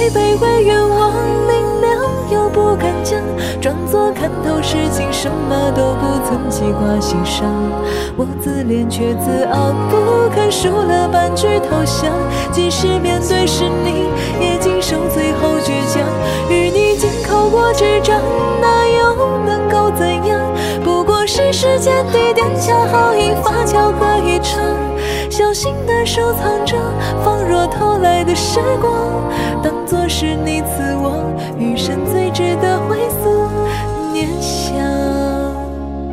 卑微愿望明了又不敢讲，装作看透事情，什么都不曾记挂心上。我自怜却自傲，不肯输了半句投降。即使面对是你，也经受最后倔强。与你紧靠过执掌，那又能够怎样？不过是时间地点恰好引发巧合一场。小心地收藏着放若偷来的时光，当作是你赐我余生最值得回溯念想。